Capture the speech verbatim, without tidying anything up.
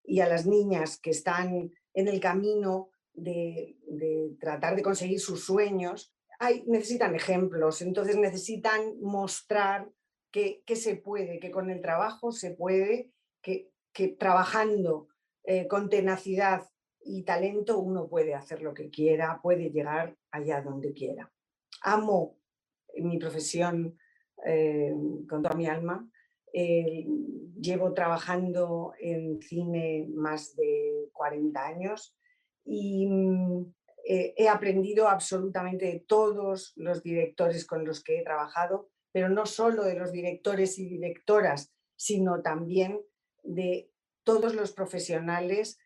y a las niñas que están en el camino de, de tratar de conseguir sus sueños, hay, necesitan ejemplos, entonces necesitan mostrar que, que se puede, que con el trabajo se puede, que, que trabajando eh, con tenacidad y talento uno puede hacer lo que quiera, puede llegar allá donde quiera. Amo mi profesión eh, con toda mi alma. Eh, llevo trabajando en cine más de cuarenta años y mm, eh, he aprendido absolutamente de todos los directores con los que he trabajado, pero no solo de los directores y directoras, sino también de todos los profesionales